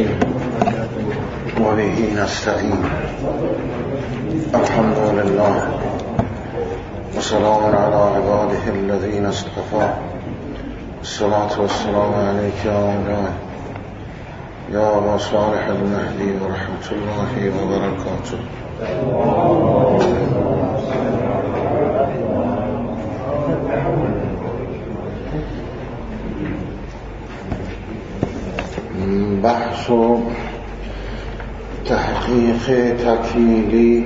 الرحيم وبه نستعين الحمد لله وسلام على عباده الذين اصطفى الصلاة والسلام عليك يا مولاي يا أبا صالح المهدي ورحمة الله وبركاته. بحث و تحقیق تکمیلی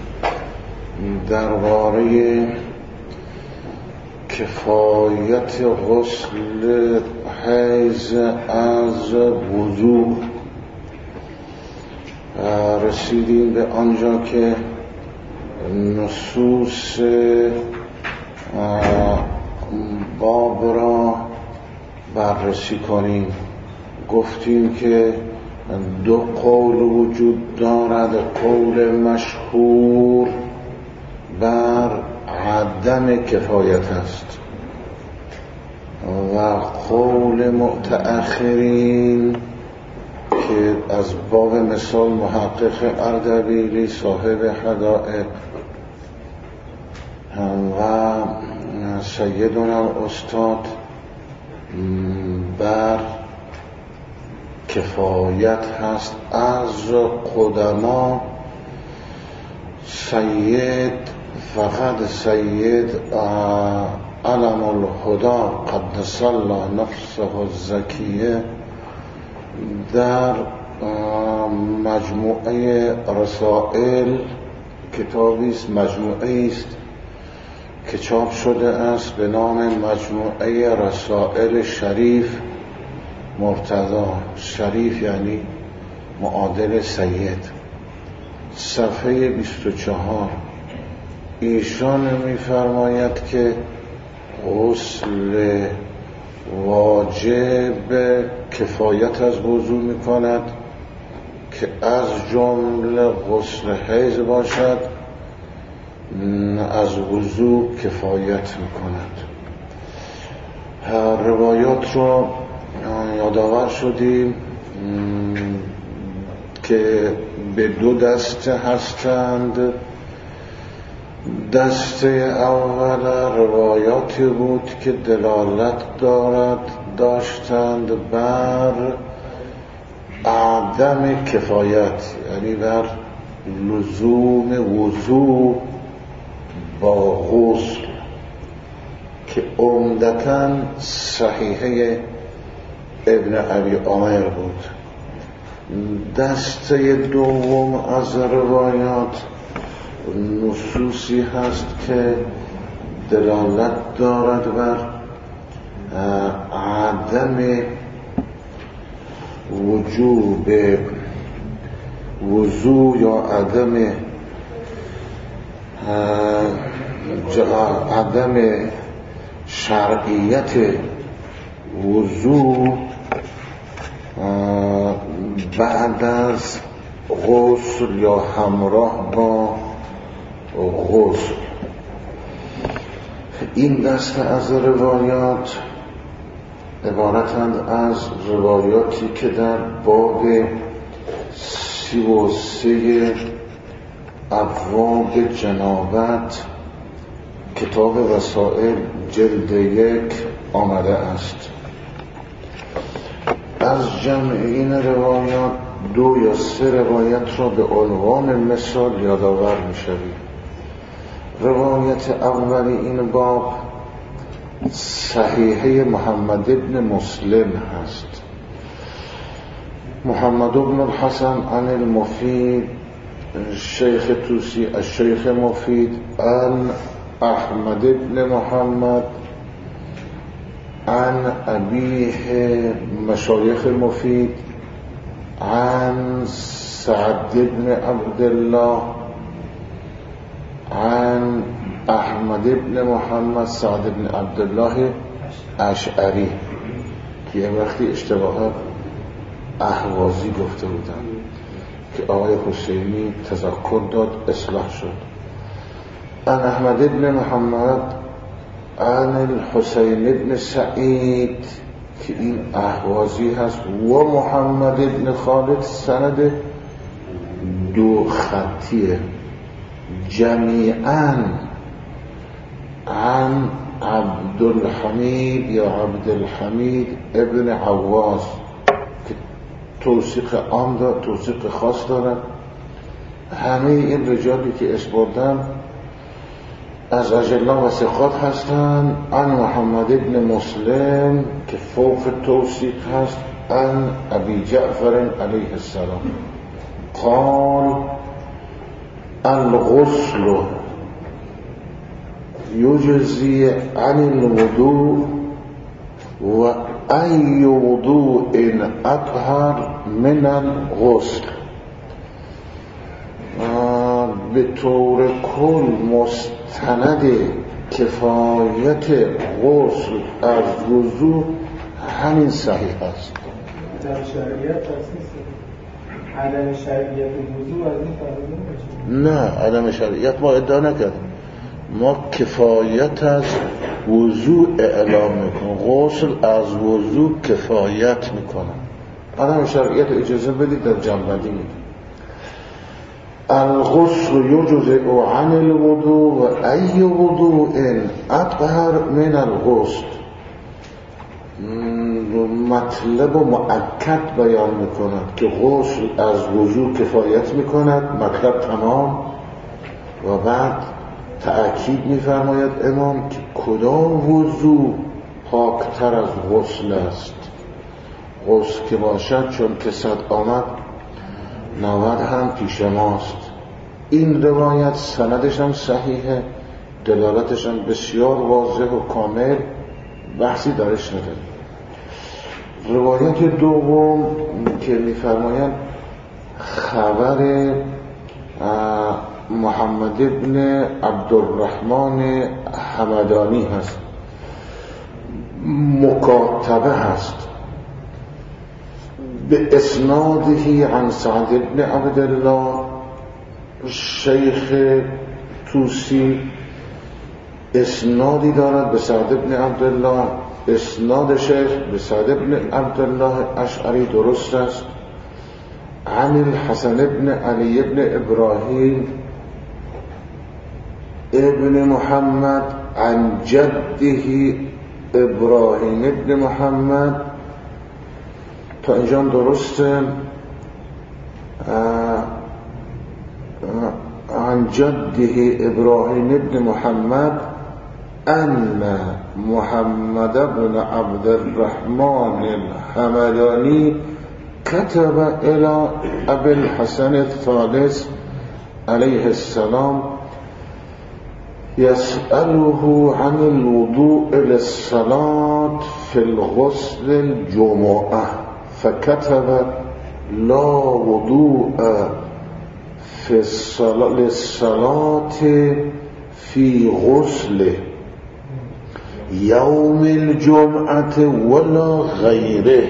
درباره کفایت غسل حیض از وضو رسیدیم به آنجا که نصوص باب را بررسی کنیم. گفتیم که دو قول وجود دارد، قول مشهور بر عدم کفایت است و قول متأخرین که از باب مثال محقق اردبیلی صاحب حدائق و سیدنا الاستاد بر کفایت هست. از قدما فقط سید علم الهدى قدس الله نفسه الزکیه در مجموعه رسائل، کتابی است مجموعه است که چاپ شده است به نام مجموعه رسائل شریف مرتضی. شریف یعنی معادل سید. صفحه 24 ایشان می‌فرماید که غسل واجب کفایت از وضو می‌کند که از جمله غسل حیض باشد، از وضو کفایت می‌کند. روایات رو یادآور شدیم که به دو دسته هستند. دسته اول روایاتی بود که دلالت داشتند بر عدم کفایت، یعنی بر لزوم وضو با غسل، که عمدتاً صحیحه ابن ابی عامر بود. دسته دوم از روایات نصوصی هست که دلالت دارد بر عدم وجوب وضو یا عدم شرعیت وضو بعد از غسل یا همراه با غسل. این دسته از روایات عبارتند از روایاتی که در باب 33 ابواب جنابت کتاب رسائل جلد 1 آمده است. از جمع این روایات 2 یا 3 روایت را به عنوان مثال یادآور می‌شویم. روایت اولی این باب صحیحه محمد ابن مسلم هست. محمد ابن الحسن عن المفید شیخ توسی الشیخ مفید عن احمد ابن محمد عن ابیه مشایخ مفید عن سعد ابن عبدالله عن احمد ابن محمد سعد ابن عبدالله اشعری که یه وقتی اشتباهات اهوازی گفته بودن که آقای حسینی تذکر داد اصلاح شد. عن احمد ابن محمد عن الحسين بن سعيد که این اهوازی هست و محمد ابن خالد سند دو خطیه جمیعاً عن عبدالحمید یا عبدالحمید ابن عواز که توثیق عام دارد، توثیق خاص دارد. همه این رجالی که اسم بردم از اجلا و ثقات هستند. عن محمد ابن مسلم که فوق توثیق هست. عن ابی جعفر علیه السلام قال الغسل یجزی عن الوضوء و ای وضوء اطهر من الغسل. به طور کل مستند کفایت غسل از وضو همین صحیح است. در شریعت تخصیص عدم شریعت وضو از این فرض نه، عدم شریعت ما ادعا نکردیم. ما کفایت از وضو اعلام میکنیم. غسل از وضو کفایت میکنه. عدم شریعت اجازه بدید در جنبندی میگیم الغسل یجزئ عن الوضوء و ای وضوء اطهر من الغسل. مطلب و مؤکد بیان میکند که غسل از وضو کفایت میکند، مطلب تمام. و بعد تأکید میفرماید امام که کدام وضو پاکتر از غسل است. غسل که باشد چون که صد آمد 90 هم پیش ماست. این روایت سندش هم صحیحه، دلالتش هم بسیار واضح و کامل، بحثی درش نداره. روایت دوم که میفرمایند خبر محمد ابن عبدالرحمن حمدانی هست، مکاتبه هست به اسناده عن سعد ابن عبدالله شیخ توسی. اسنادی دارد به سعد ابن عبدالله، اسناد شیخ به سعد ابن عبدالله اشعری درست است. عن الحسن ابن علی ابن ابراهیم ابن محمد عن جده ابراهیم ابن محمد. تا اینجا درسته. عن جده ابراهیم ابن محمد ان محمد بن عبد الرحمن الحمدانی كتب الى ابي الحسن الثالث عليه السلام يسأله عن الوضوء للصلاة في الغسل الجمعة فكتب لا وضوء في للصلاة في غسل يوم الجمعة ولا غيره.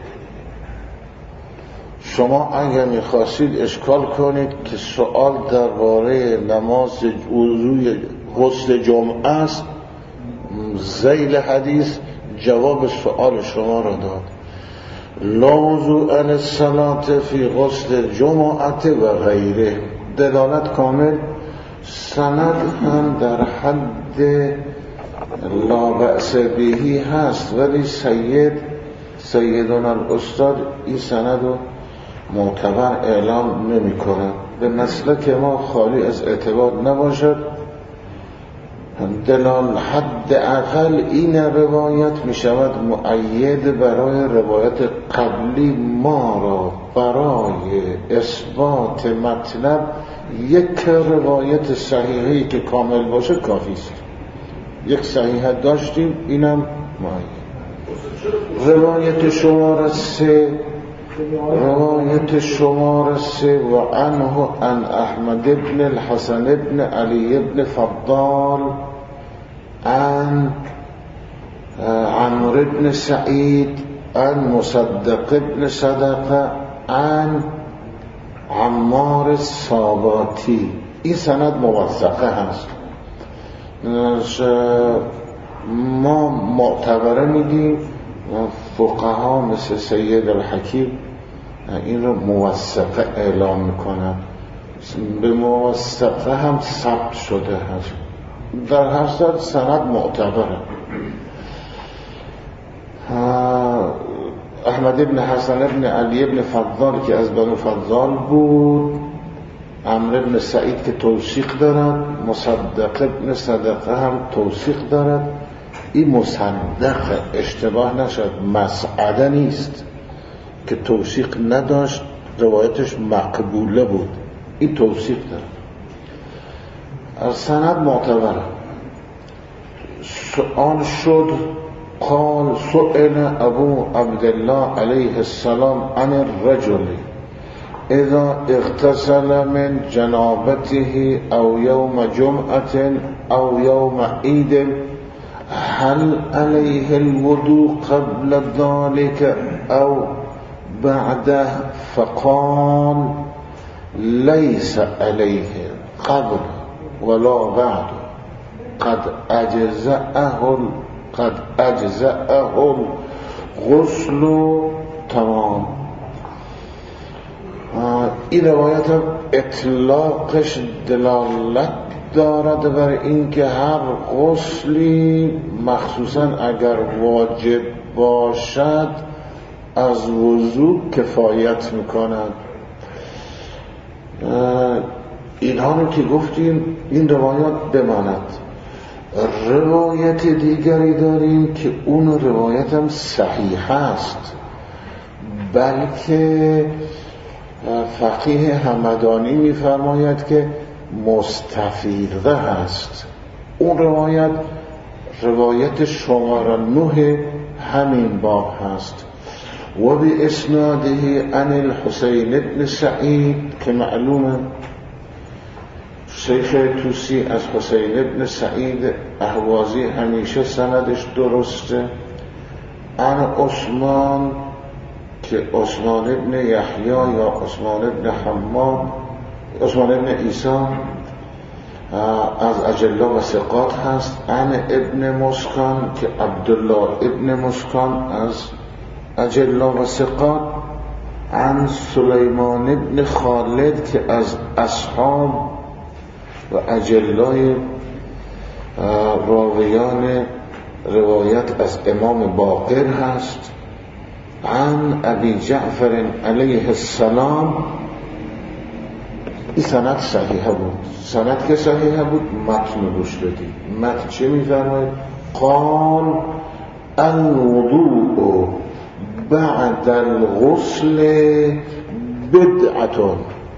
شما اگر میخواستید اشکال کنید که سوال درباره نماز وضوء غسل جمعه است، ذیل حدیث جواب سوال شما را داد. لا وضوء للصلاة في غسل الجمعة و غیره. دلالت کامل. سند هم در حد لا بأس بهی هست، ولی سیدنا الاستاد این سند رو معتبر اعلام نمی کند. به مسلک ما خالی از اعتبار نباشد. حد اقل این روایت می شود مؤید برای روایت قبلی. ما را برای اثبات مطلب یک روایت صحیحی که کامل باشه کافی است. یک صحیحه داشتیم، اینم مؤید. روایت شماره 3 و عنه عن احمد بن الحسن بن علی بن فضال عن عمرو بن سعید عن مصدق بن صدقه عن عمار الصاباتی. این سند موثقه هست. ما معتبره میدیم فقها مثل سید الحکیم این رو موثقه اعلام میکنن، به موثقه هم ثبت شده هست، در هر صورت سند معتبره. احمد ابن حسن ابن علی ابن فضال که از بنو فضال بود، عمرو ابن سعید که توثیق دارد، مصدق ابن صدقه هم توثیق دارد. این مصدق اشتباه نشد، مسعده نیست که توثیق نداشت، روایتش مقبوله بود، این توثیق دارد، از سند معتبره. سؤال شد قال سئل ابو عبدالله علیه السلام عن الرجل اذا اغتسل من جنابته او یوم جمعة او یوم عید هل علیه الوضوء قبل ذلك او بعده؟ فقال ليس عليه قبل ولا بعد قد اجزأه الغسل تمام. این روایت اطلاقش دلالت دارد بر اینکه هر غسلی مخصوصا اگر واجب باشد از وضو کفایت میکند. اینها رو که گفتیم این روایات بماند. روایت دیگری داریم که اون روایت هم صحیح است، بلکه فقیه همدانی میفرماید که مستفیضه هست. اون روایت شماره 9 همین باب هست. و به اسناده عن الحسین ابن سعید که معلومه شیخ توسی از حسین ابن سعید اهوازی همیشه سندش درسته. عن عثمان که عثمان ابن یحیی یا عثمان ابن حماد، عثمان ابن عیسی از اجلا و ثقات هست. عن ابن مسکان که عبدالله ابن مسکان از اجلا و ثقات. عن سلیمان ابن خالد که از اصحاب و اجلای راویان روایت از امام باقر هست. عن ابی جعفر علیه السلام. این سند صحیحه بود. سند که صحیحه بود متن گوش بدید. متن چه می‌فرماید؟ قال الوضوء بعد الغسل بدعة.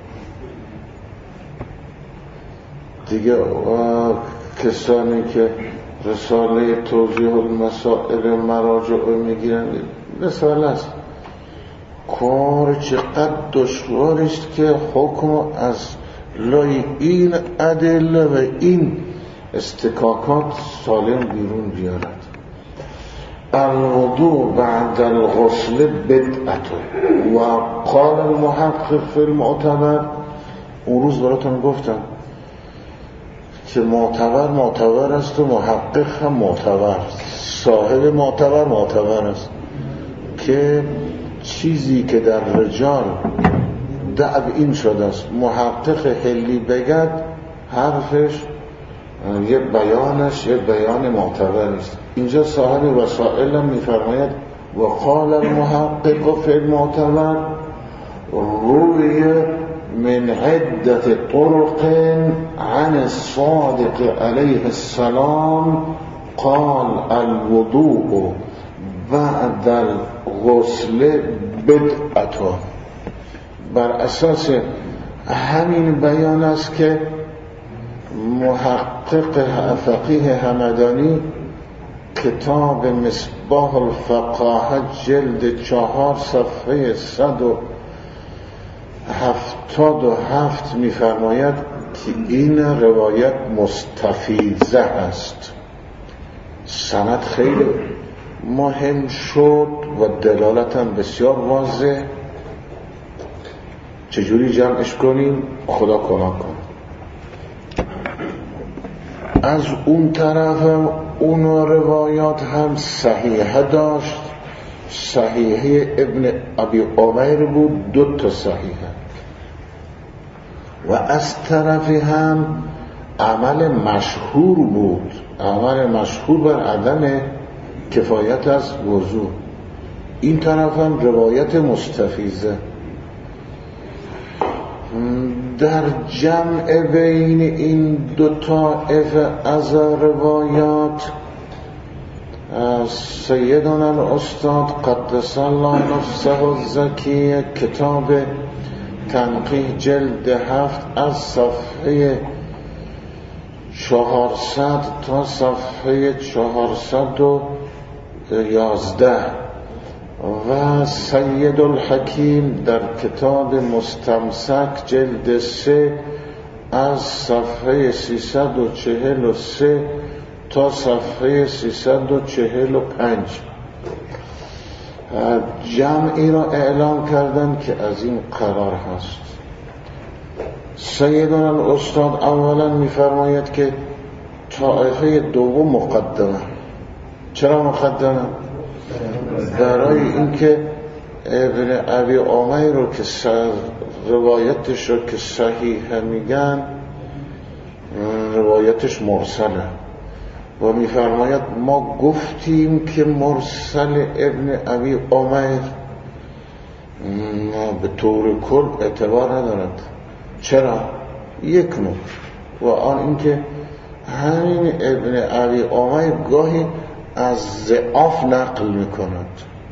دیگه کسانی که رساله توضیح المسائل مراجع میگیرن رساله است، کار چقدر دشوار است که حکم از لای این ادله و این استکاکات سالم بیرون بیارد. الوضوء بعد الغسل بدعة. و قال المحقق فی المعتبر، اون روز براتون گفتم که معتبر است و محقق هم معتبر، صاحب معتبر است، که چیزی که در رجال دعب این شده است محقق حلی بگد حرفش یه بیانش یه بیان معتبر است. اینجا صاحب وسائل هم میفرماید و قال المحقق فی المعتبر روی من عدة طرق عن الصادق عليه السلام قال الوضوء بعد الغسل بدعة. بر اساس همین بیان است که محقق فقیه همدانی کتاب مصباح الفقاهه جلد 4 صفحه 177 میفرماید که این روایت مستفیضه است. سند خیلی مهم شد و دلالت هم بسیار واضح. چجوری جمعش کنیم؟ خدا کمک کن. از اون طرف اون روایات هم صحیحه داشت صحیحه ابن ابی عمیر بود، 2 صحیحه، و از طرفی هم عمل مشهور بود، عمل مشهور بر عدم کفایت از وضو. این طرف هم روایت مستفیضه. در جمع بین این 2 طائفه از روایات از سیدنا الاستاد قدس الله نفسه الزکی کتاب تنقیح جلد 7 از صفحه 400 تا صفحه 411 و سید الحکیم در کتاب مستمسک جلد 3 از صفحه 343 تا صفحه 345 جمعی را اعلام کردن که از این قرار هست. سیدنا الاستاد اولا میفرماید که طائفه دوم مقدمه. چرا مقدمه؟ برای اینکه ابن ابی عمیر رو که روایتش رو که صحیح میگن روایتش مرسله و میفرماید ما گفتیم که مرسل ابن ابی عمیر به طور کل اعتبار ندارد. چرا؟ یک نوع و آن اینکه همین ابن ابی عمیر گاهی از ضعاف نقل میکند.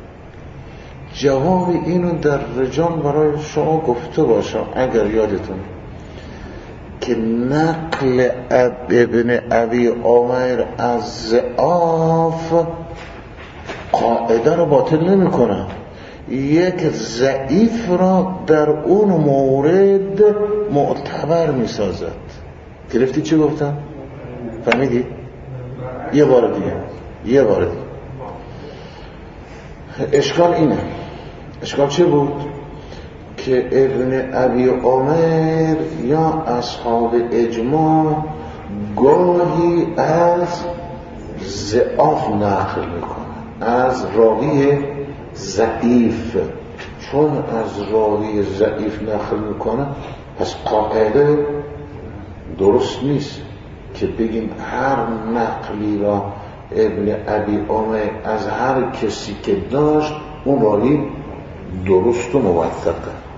جواب اینو در رجال برای شما گفته باشم اگر یادتون که نقل ابن ابی عمیر از ضعاف قاعده رو باطل نمی کنه. یک ضعیف را در اون مورد معتبر می سازد. گرفتی چی گفتم؟ فهمیدی؟ یه بار دیگه اشکال اینه. اشکال چه بود؟ که ابن ابی عمیر یا اصحاب اجماع گاهی از ضعاف نقل میکنن، از راوی ضعیف. چون از راوی ضعیف نقل میکنن پس قاعده درست نیست که بگیم هر نقلی را ابن ابی عمیر از هر کسی که داشت اون راوی درست و موثقه.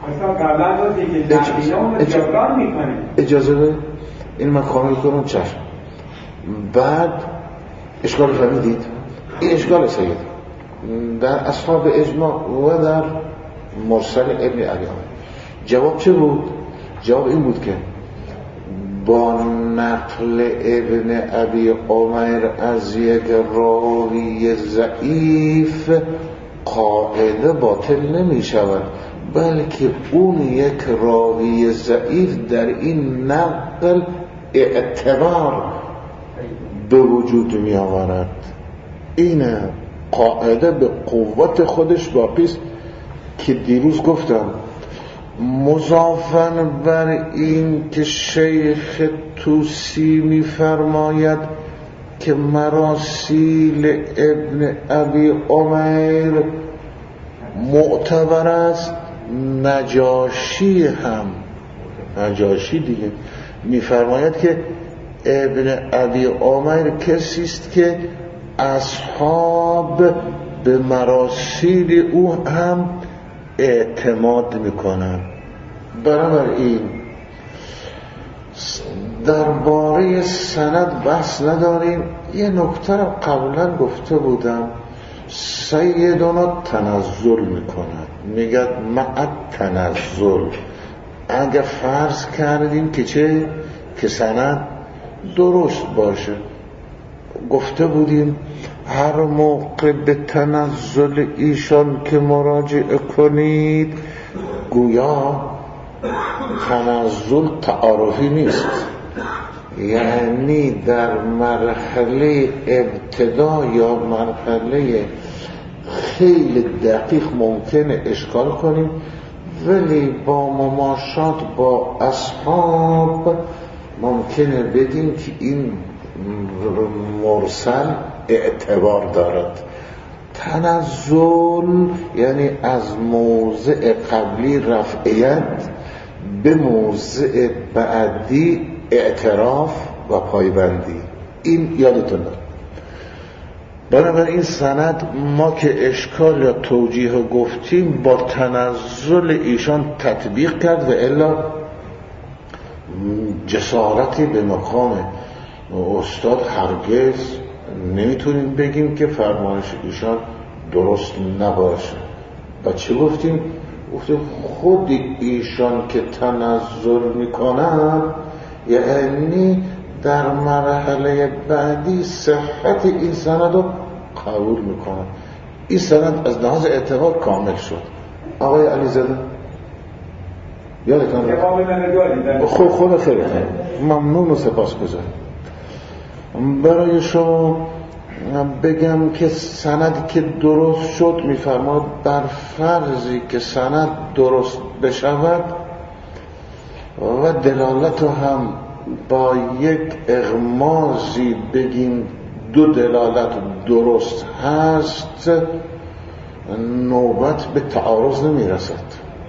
اجازه به این من کامل کنم. چشم. بعد اشکال فهمیدید؟ این اشکال سید در اصحاب اجماع و در مرسل ابن ابی عمیر. جواب چه بود؟ جواب این بود که با نقل ابن ابی عمیر از یک راوی ضعیف قاعده باطل نمی شود، بلکه اون یک راوی ضعیف در این نقل اعتبار به وجود می آورد. این قاعده به قوت خودش باقیست که دیروز گفتم. مضافاً بر این که شیخ توسی می فرماید که مراسیل ابن ابی عمیر معتبر است، نجاشی دیگه میفرماید که ابن ابی عمیر کسی است که اصحاب به مراسیل او هم اعتماد میکنن. بنابراین درباره سند بحث نداریم. یه نکته رو قبلا گفته بودم، سیدنا تنزل میکند، میگه مع تنزل. اگر فرض کردیم که چه؟ که سند درست باشه. گفته بودیم هر موقع به تنزل ایشان که مراجعه کنید گویا تنزل تعارفی نیست، یعنی در مرحله ابتدا یا مرحله خیلی دقیق ممکنه اشکال کنیم، ولی با مماشات با اصحاب ممکنه بدیم که این مرسل اعتبار دارد. تنزل یعنی از موضع قبلی رفعیت به موضع بعدی اعتراف و پایبندی. این یادتون دارم. بنابراین سند ما که اشکال یا توجیه گفتیم با تنزل ایشان تطبیق کرد و الا جسارتی به مقام استاد هرگز نمیتونیم بگیم که فرمایش ایشان درست نباشه. و چه گفتیم؟ گفتیم خود ایشان که تنزل میکنن یعنی در مرحله بعدی صحت این سند رو قبول میکنن. این سند از لحاظ اعتبار کامل شد. آقای علیزاده یادتون خود خیلی ممنون و سپاسگزارم. برای شما بگم که سند که درست شد میفرماد بر فرضی که سند درست بشود و دلالت هم با یک اغمازی بگیم دو دلالت درست هست، نوبت به تعارض نمیرسد،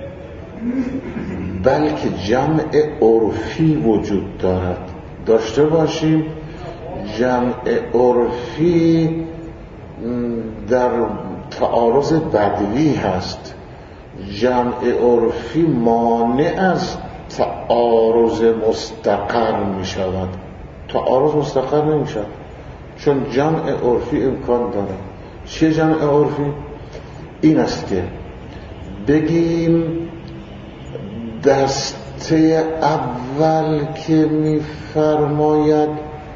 بلکه جمع عرفی وجود دارد. داشته باشیم جمع عرفی در تعارض بدوی هست. جمع عرفی مانع از تعارض مستقر می شود. تعارض مستقر نمی شود چون جمع عرفی امکان داره. چه جمع عرفی؟ این است که بگیم دسته اول که می فرماید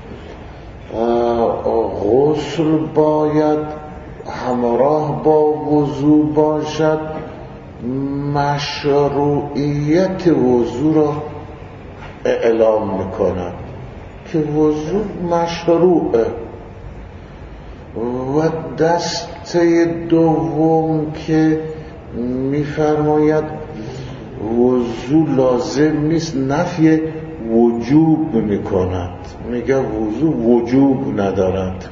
غسل باید همراه با وضو باشد، مشروعیت وضو را اعلام میکند که وضو مشروعه. و دسته دوم که میفرماید وضو لازم نیست، نفی وجوب میکند، میگه وضو وجوب ندارد.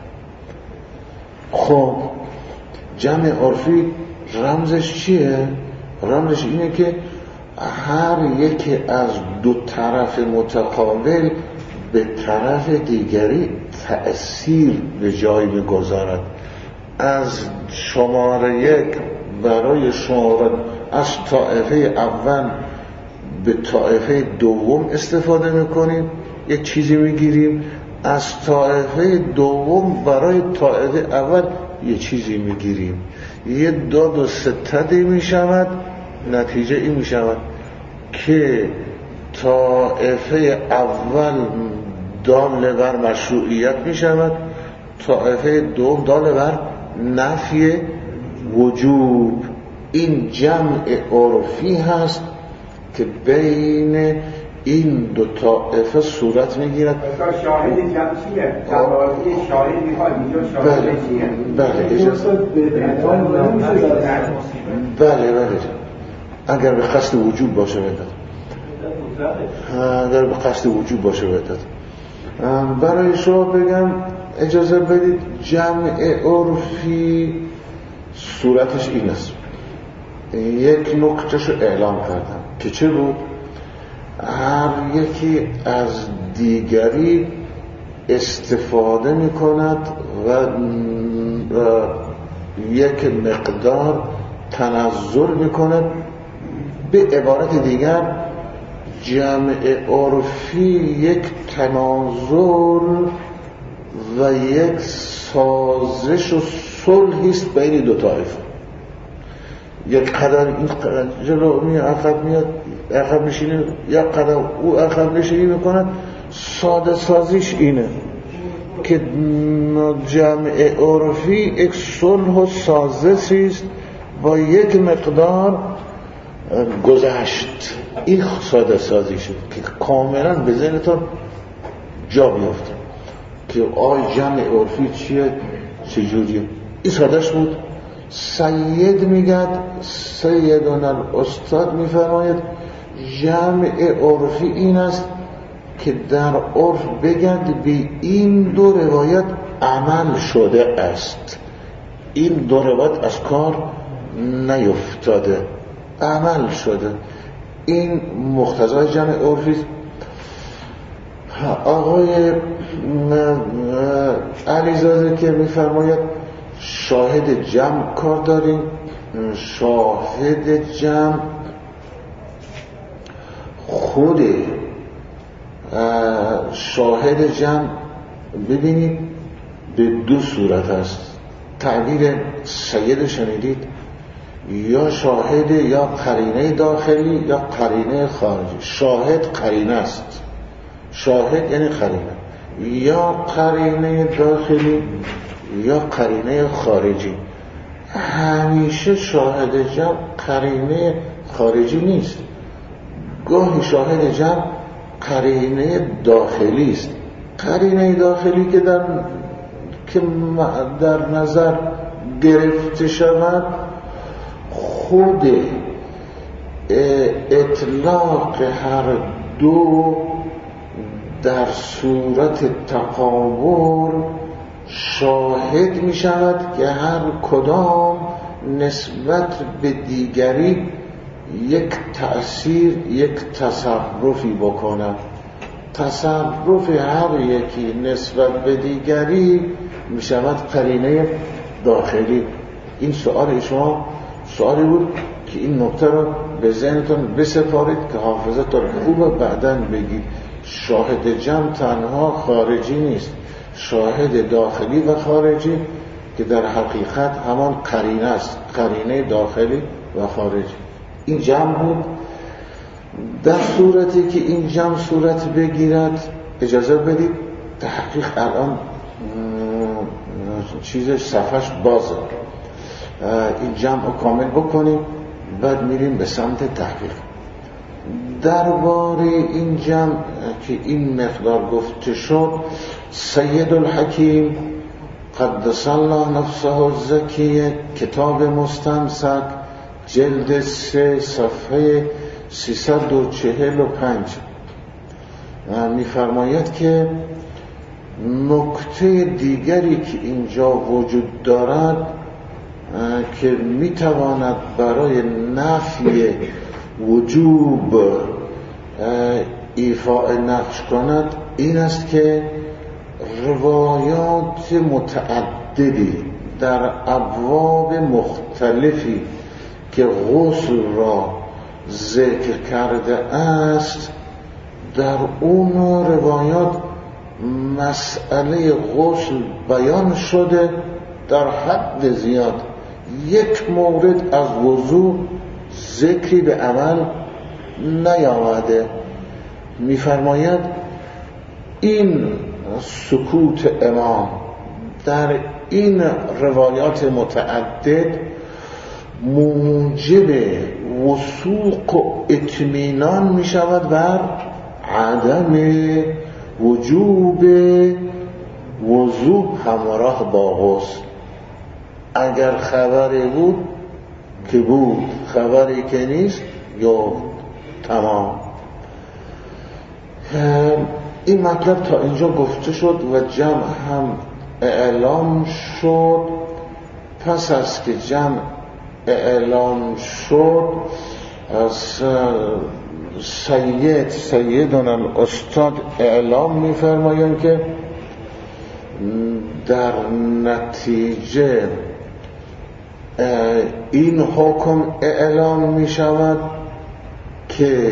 خب جمع عرفی رمزش چیه؟ رمزش اینه که هر یکی از دو طرف متقابل به طرف دیگری تأثیر به جای میگذارد. از شماره یک برای شماره از طائفه اول به طائفه دوم استفاده میکنیم، یک چیزی میگیریم، از طائفه دوم برای طائفه اول یه چیزی میگیریم، یه داد و ستدی میشود. نتیجه این میشود که طائفه اول دال بر مشروعیت میشود، طائفه دوم دال بر نفی وجوب. این جمع عرفی هست که بین این دو طائفه صورت میگیرد. شاهد جمع چیه؟ شاهد میخواد اینجا شاهد چیه؟ بله اگر به قصد وجوب باشه بداد، اگر به قصد وجوب باشه بداد. برای شما بگم اجازه بدید جمع عرفی صورتش این است. یک نکتهشو اعلام کردم که چه بود؟ هر یکی از دیگری استفاده می کند و یک مقدار تنزل می کند. به عبارت دیگر جمع عرفی یک تنازل و یک سازش و صلحی است بین دو طایفه. یک قدر این جلو میاد عقب میاد عقب نشینی، یک قدر او عقب نشینی میکنه. ساده سازیش اینه که جمع عرفی یک صلح و سازشی است با یک مقدار گذشت. این ساده سازی شد که کاملا به ذهنتون جا بیفته که آی جمع عرفی چیه چجوریه. این سادهش بود. سید میگد، سیدنا الاستاد میفرماید جمع عرفی این است که در عرف بگند به این دو روایت عمل شده است. این دو روایت از کار نیفتاده، عمل شده. این مقتضای جمع عرفی است. آقای علیزاده که میفرماید شاهد جمع کار داریم. شاهد جمع خود شاهد جمع ببینید به دو صورت است. تعبیر سید شنیدید، یا شاهد یا قرینه داخلی یا قرینه خارجی. شاهد قرینه است، شاهد یعنی قرینه، یا قرینه داخلی یا قرینه خارجی. همیشه شاهد جمع قرینه خارجی نیست، گاهی شاهد جمع قرینه داخلی است. قرینه داخلی که در نظر گرفته شود خود اطلاق هر دو در صورت تقابل شاهد می شود که هر کدام نسبت به دیگری یک تأثیر، یک تصرفی بکنند. تصرف هر یکی نسبت به دیگری می شود قرینه داخلی. این سؤال شما سوالی بود که این نکته رو به ذهنتون بسپارید که حافظتون خوبه بعداً بگید. شاهد جمع تنها خارجی نیست، شاهد داخلی و خارجی که در حقیقت همان قرینه است، قرینه داخلی و خارجی. این جمع بود. در صورتی که این جمع صورت بگیرد اجازه بدید تحقیق الان چیزش صفحش بازه، این جمع رو کامل بکنیم بعد میریم به سمت تحقیق. درباره این جمع که این مقدار گفته شد، سید الحکیم قدس الله نفسه الزکیه کتاب مستمسک جلد 3 صفحه 345 میفرماید که نکته دیگری که اینجا وجود دارد که میتواند برای نفی وجوب ایفاء نقش کند این است که روایات متعددی در ابواب مختلفی که غسل را ذکر کرده است، در اون روایات مسئله غسل بیان شده در حد زیاد. یک مورد از وضوء ذکری به عمل نیامده. میفرماید این سکوت امام در این روایات متعدد موجب وثوق و اطمینان می شود بر عدم وجوب وضوء همراه با غسل. اگر خبری بود که بود، خبری که نیست یا تمام. این مطلب تا اینجا گفته شد و جمع هم اعلام شد. پس از که جمع اعلام شد از سیدنا الاستاد اعلام می‌فرمایند که در نتیجه این حکم اعلام می شود که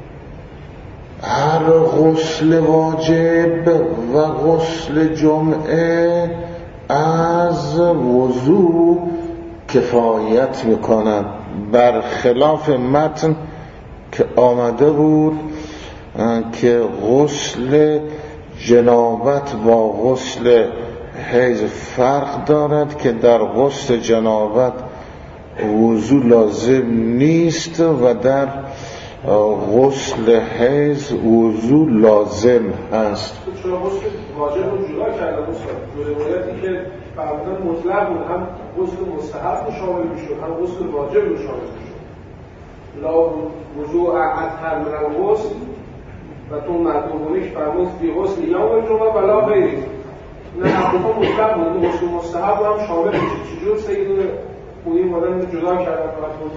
هر غسل واجب و غسل جمعه از وضو کفایت می کند، برخلاف متن که آمده بود که غسل جنابت با غسل حیض فرق دارد، که در غسل جنابت وضو لازم نیست و در غسل حیض وضو لازم هست. چرا غسل واجب رو جدا کرده بود؟ روایتی که فرمودن مطلق بود، هم غسل مستحب رو شامل میشد هم غسل واجب رو شامل میشد. لا وضوء اطهر من الغسل و تو مردمونیش فرمود فی غسل یوم الجمعه ولا غیره. نه حقیقا مطلق بوده غسل مستحب هم شامل میشه. چجور سید خویی مادم جدا کردن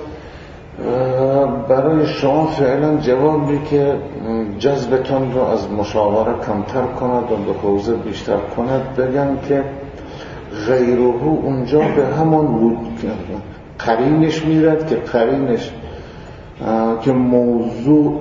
برای شما فعلا جوابی که جذبتون رو از مشاوره کمتر کند و به حوزه بیشتر کند بگم که غیره اونجا به همون قرینش میرد که قرینش که موضوع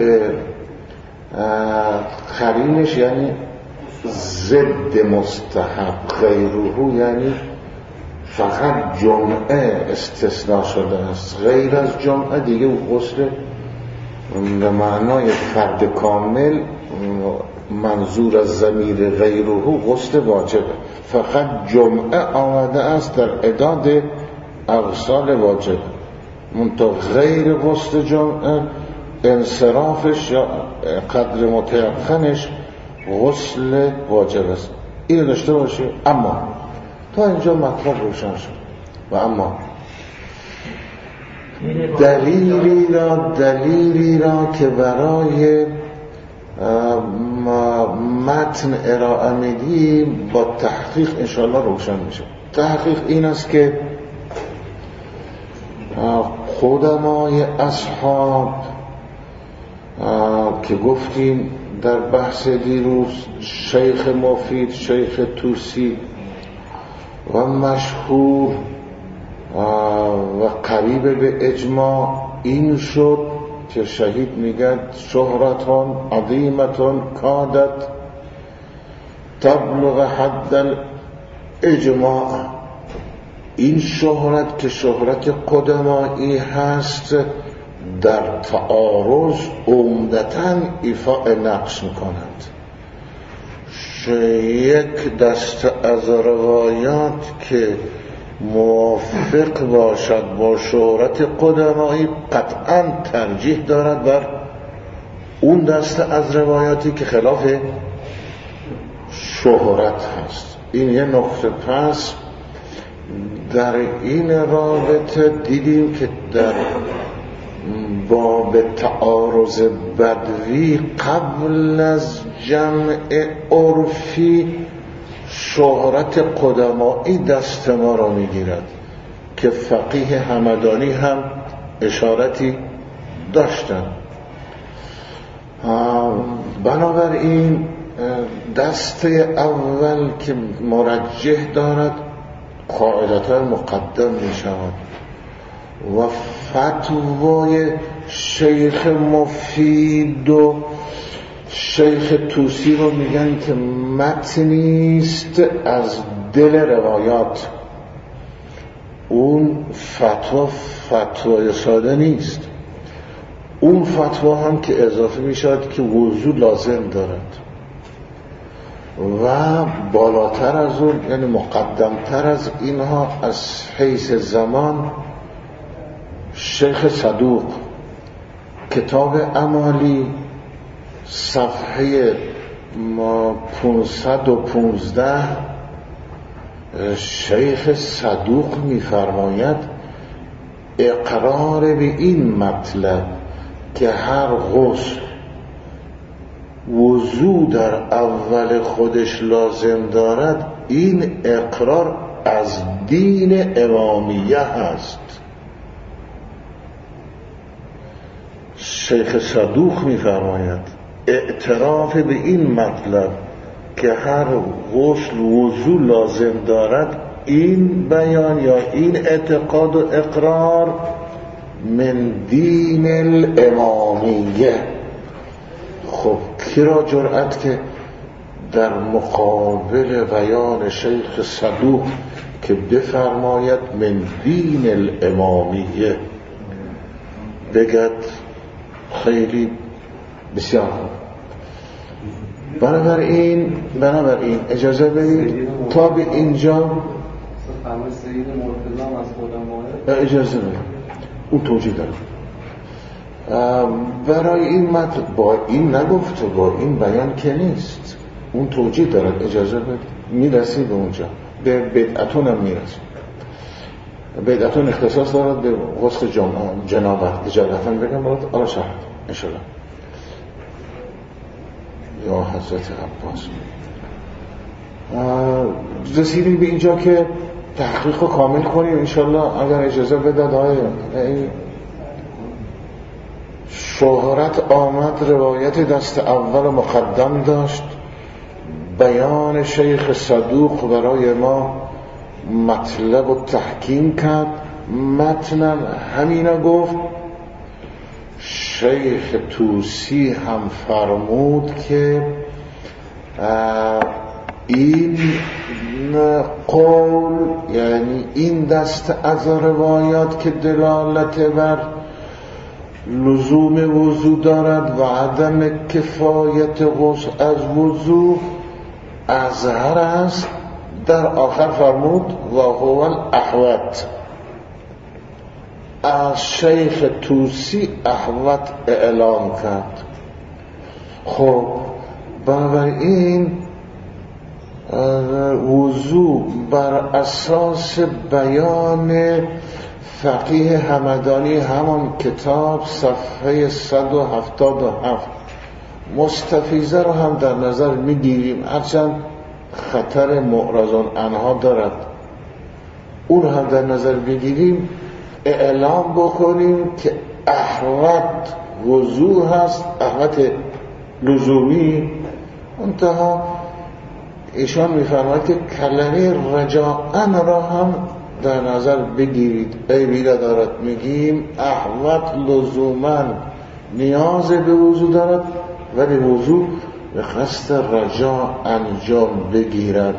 قرینش یعنی ضد مستحب، غیره یعنی فقط جمعه استثناء شده است، غیر از جمعه دیگه غسل به معنای فرد کامل منظور از ضمیر غیره غسل واجبه، فقط جمعه آمده است در اعداد اغسال واجبه، منتها غیر غسل جمعه انصرافش یا قدر متیقنش غسل واجب است. اینو داشته باشید. اما تا اینجا مطلب روشن شد. و اما دلیلی را که برای متن ارائه میدی با تحقیق انشاءالله روشن میشه. تحقیق این است که قدمای اصحاب که گفتیم در بحث دیروز، شیخ مفید، شیخ توسی و مشهور و قریب به اجماع این شد که شهید میگن شهرتون عظیمتون کادت تبلغ حد الاجماع. این شهرت که شهرت قدمایی هست در تعارض عمدتاً ایفاء نقص میکنند. یک دست از روایات که موافق باشد با شهرت قدمایی قطعاً ترجیح دارد بر اون دست از روایاتی که خلاف شهرت هست. این یه نقطه. پس در این رابطه دیدیم که در باب تعارض بدوی قبل از جمع عرفی شهرت قدمایی دست ما را میگیرد که فقیه همدانی هم اشارتی داشتن. بنابراین دست اول که مرجح دارد قاعدتا مقدم می شود و فتوای شیخ مفید و شیخ توسی رو میگن که متنیست از دل روایات. اون فتوای ساده نیست. اون فتوا هم که اضافه میشود که وضو لازم دارد و بالاتر از اون یعنی مقدمتر از اینها از حیث زمان شیخ صدوق کتاب امالی صفحه 515 شیخ صدوق می‌فرماید اقرار به این مطلب که هر غسل وضو در اول خودش لازم دارد، این اقرار از دین امامیه هست. شیخ صدوق می‌فرماید اعتراف به این مطلب که هر غسل وضو لازم دارد، این بیان یا این اعتقاد و اقرار من دین الامامیه. خب کی را جرأت که در مقابل بیان شیخ صدوق که بفرماید من دین الامامیه بگد خیلی بسیار. بنابراین اجازه بدید تا به اینجا اجازه بدید اون توجیه داره برای این مطلب. با این نگفته، با این بیان که نیست، اون توجیه دارد. اجازه بدید میرسید به اونجا. به بدعتون هم میرسید. بدعتون اختصاص دارد به غسل جنابت. اجازه بگم برات آره شهد انشالله یا حضرت عباس. رسیدیم به اینجا که تحقیق رو کامل کنیم انشالله اگر اجازه بداد. های شهرت آمد روایت دست اول مقدم داشت، بیان شیخ صدوق برای ما مطلب و تحکیم کرد. متنم همینا گفت. شیخ طوسی هم فرمود که این قول یعنی این دست از روایات که دلالت بر لزوم وضو دارد و عدم کفایت غسل از وضو اظهر است. در آخر فرمود و هو الاحوط، از شیخ طوسی احوط اعلام کرد. خب بنابراین وضو بر اساس بیان فقیه همدانی همان کتاب صفحه 177 مستفیضه رو هم در نظر میگیریم، هرچند خطر معرضون عنها دارد، اون هم در نظر بگیریم، اعلام بکنیم که احوط وضو هست، احوط لزومی. انتها ایشان میفرماید که کلمه رجاءن را هم در نظر بگیرید. عیبی دارد میگیم احوط لزومن نیاز به وضو دارد ولی وضو به قصد رجا انجام بگیرد.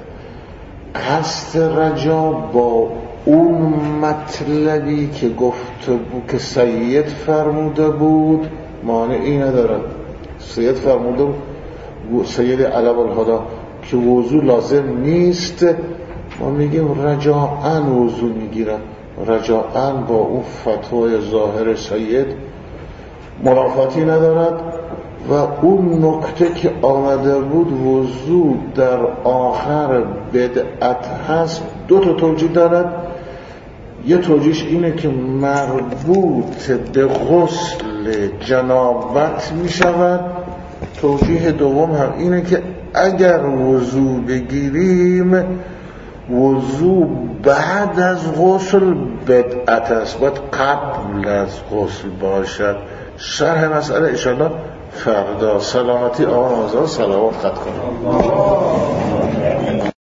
قصد رجا با اون مطلبی که گفته بود که سید فرموده بود مانعی ندارد. سید فرموده بود، سید علم الهدا، که وضو لازم نیست، ما میگیم رجاءن وضو میگیرد. رجاءن با اون فتوای ظاهر سید منافاتی ندارد. و اون نکته که آمده بود وضو در آخر بدعت هست، دو تا توجیه دارد. یه توجیهش اینه که مربوط به غسل جنابت می شود. توجیه دوم هم اینه که اگر وضو بگیریم وضو بعد از غسل بدعت است، باید قبل از غسل باشد. شرح مسئله انشاءالله فردا. سلامتی آن آزاد صلوات خط کنم.